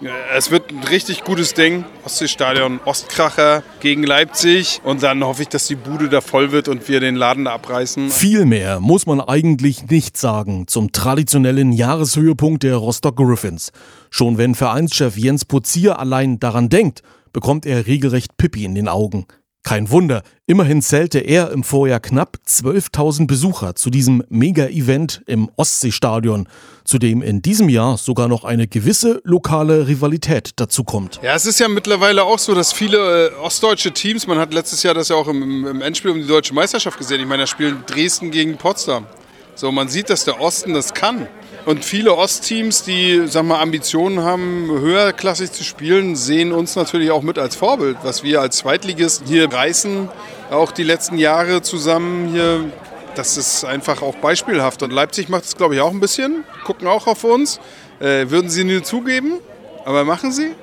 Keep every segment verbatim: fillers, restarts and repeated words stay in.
Es wird ein richtig gutes Ding. Ostseestadion, Ostkracher gegen Leipzig. Und dann hoffe ich, dass die Bude da voll wird und wir den Laden da abreißen. Viel mehr muss man eigentlich nicht sagen zum traditionellen Jahreshöhepunkt der Rostock Griffins. Schon wenn Vereinschef Jens Puzier allein daran denkt, bekommt er regelrecht Pipi in den Augen. Kein Wunder, immerhin zählte er im Vorjahr knapp zwölftausend Besucher zu diesem Mega-Event im Ostseestadion, zu dem in diesem Jahr sogar noch eine gewisse lokale Rivalität dazukommt. Ja, es ist ja mittlerweile auch so, dass viele äh, ostdeutsche Teams, man hat letztes Jahr das ja auch im, im Endspiel um die deutsche Meisterschaft gesehen, ich meine, da spielen Dresden gegen Potsdam. So, man sieht, dass der Osten das kann. Und viele Ostteams, die sag mal, Ambitionen haben, höherklassig zu spielen, sehen uns natürlich auch mit als Vorbild, was wir als Zweitligist hier reißen, auch die letzten Jahre zusammen hier. Das ist einfach auch beispielhaft. Und Leipzig macht es, glaube ich, auch ein bisschen, gucken auch auf uns. Äh, würden sie nie zugeben, aber machen sie.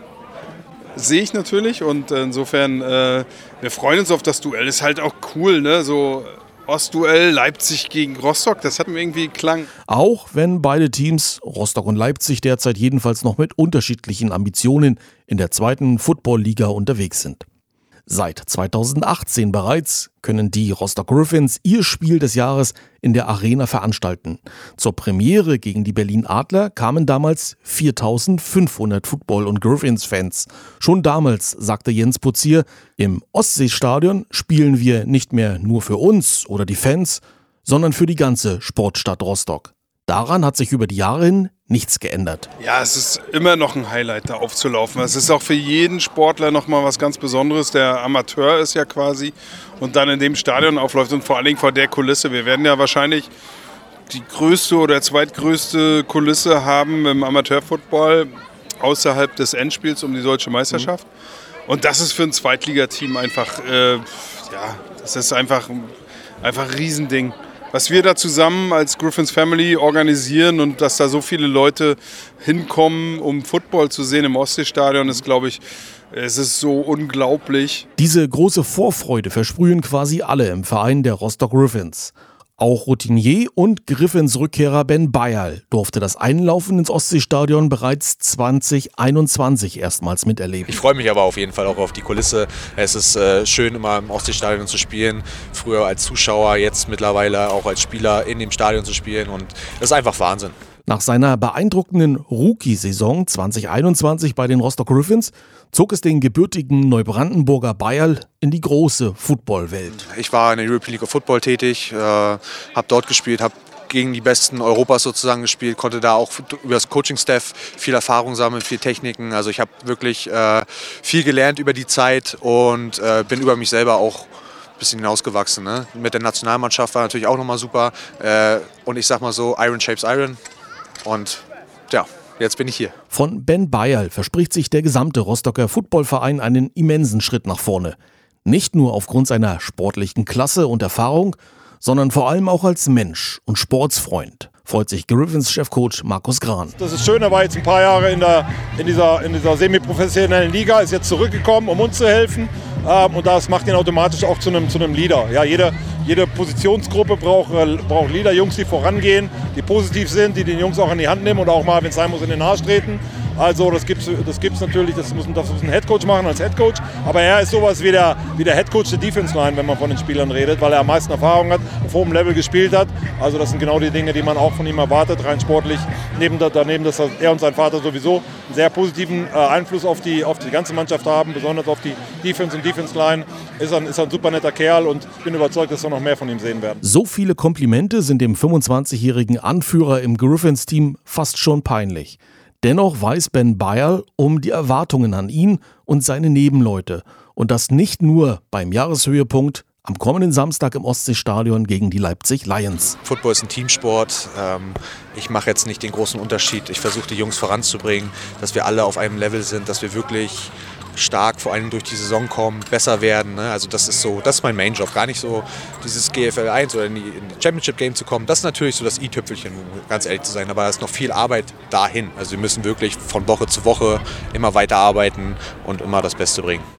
Sehe ich natürlich. Und insofern, äh, wir freuen uns auf das Duell. Ist halt auch cool, ne? So Ostduell Leipzig gegen Rostock, das hat mir irgendwie Klang. Auch wenn beide Teams, Rostock und Leipzig, derzeit jedenfalls noch mit unterschiedlichen Ambitionen in der zweiten Football-Liga unterwegs sind. Seit zweitausendachtzehn bereits können die Rostock Griffins ihr Spiel des Jahres in der Arena veranstalten. Zur Premiere gegen die Berlin Adler kamen damals viertausendfünfhundert Football- und Griffins-Fans. Schon damals sagte Jens Puzier, im Ostseestadion spielen wir nicht mehr nur für uns oder die Fans, sondern für die ganze Sportstadt Rostock. Daran hat sich über die Jahre hin nichts geändert. Ja, es ist immer noch ein Highlight, da aufzulaufen. Es ist auch für jeden Sportler nochmal was ganz Besonderes. Der Amateur ist ja quasi und dann in dem Stadion aufläuft und vor allen Dingen vor der Kulisse. Wir werden ja wahrscheinlich die größte oder zweitgrößte Kulisse haben im Amateurfootball außerhalb des Endspiels um die deutsche Meisterschaft. Mhm. Und das ist für ein Zweitligateam einfach, äh, ja, das ist einfach, einfach ein Riesending. Was wir da zusammen als Griffins Family organisieren und dass da so viele Leute hinkommen, um Football zu sehen im Ostseestadion, ist, glaube ich, es ist so unglaublich. Diese große Vorfreude versprühen quasi alle im Verein der Rostock Griffins. Auch Routinier und Griffins-Rückkehrer Ben Bayerl durfte das Einlaufen ins Ostseestadion bereits zwanzig einundzwanzig erstmals miterleben. Ich freue mich aber auf jeden Fall auch auf die Kulisse. Es ist äh, schön, immer im Ostseestadion zu spielen. Früher als Zuschauer, jetzt mittlerweile auch als Spieler in dem Stadion zu spielen. Und das ist einfach Wahnsinn. Nach seiner beeindruckenden Rookie-Saison zwanzig einundzwanzig bei den Rostock Griffins zog es den gebürtigen Neubrandenburger Bayerl in die große Footballwelt. Ich war in der European League of Football tätig, äh, habe dort gespielt, habe gegen die Besten Europas sozusagen gespielt, konnte da auch über das Coaching-Staff viel Erfahrung sammeln, viel Techniken. Also ich habe wirklich äh, viel gelernt über die Zeit und äh, bin über mich selber auch ein bisschen hinausgewachsen. Ne? Mit der Nationalmannschaft war natürlich auch nochmal super. Äh, und ich sag mal so, Iron shapes Iron. Und ja, jetzt bin ich hier. Von Ben Bayerl verspricht sich der gesamte Rostocker Footballverein einen immensen Schritt nach vorne. Nicht nur aufgrund seiner sportlichen Klasse und Erfahrung, sondern vor allem auch als Mensch und Sportsfreund, freut sich Griffins-Chefcoach Markus Gran. Das ist schön, er war jetzt ein paar Jahre in, der, in dieser, in dieser semi-professionellen Liga, ist jetzt zurückgekommen, um uns zu helfen. Ähm, und das macht ihn automatisch auch zu einem, zu einem Leader. Ja, jede, jede Positionsgruppe braucht, äh, braucht Leader, Jungs, die vorangehen, die positiv sind, die den Jungs auch in die Hand nehmen und auch mal, wenn es sein muss, in den Arsch treten. Also das gibt es das gibt's natürlich, das muss, das muss ein Headcoach machen als Headcoach. Aber er ist sowas wie der, wie der Headcoach der Defense Line, wenn man von den Spielern redet, weil er am meisten Erfahrung hat, auf hohem Level gespielt hat. Also das sind genau die Dinge, die man auch von ihm erwartet, rein sportlich. Neben, daneben, dass er und sein Vater sowieso einen sehr positiven äh, Einfluss auf die, auf die ganze Mannschaft haben, besonders auf die Defense und Defense Line. Ist ein, ist ein super netter Kerl und ich bin überzeugt, dass wir noch mehr von ihm sehen werden. So viele Komplimente sind dem fünfundzwanzigjährigen Anführer im Griffins-Team fast schon peinlich. Dennoch weiß Ben Bayerl um die Erwartungen an ihn und seine Nebenleute. Und das nicht nur beim Jahreshöhepunkt am kommenden Samstag im Ostseestadion gegen die Leipzig Lions. Football ist ein Teamsport. Ich mache jetzt nicht den großen Unterschied. Ich versuche die Jungs voranzubringen, dass wir alle auf einem Level sind, dass wir wirklich stark vor allem durch die Saison kommen, besser werden. Also das ist so, das ist mein Main-Job. Gar nicht so dieses G F L eins oder in die, in die Championship-Game zu kommen. Das ist natürlich so das i-Tüpfelchen, um ganz ehrlich zu sein. Aber da ist noch viel Arbeit dahin. Also wir müssen wirklich von Woche zu Woche immer weiter arbeiten und immer das Beste bringen.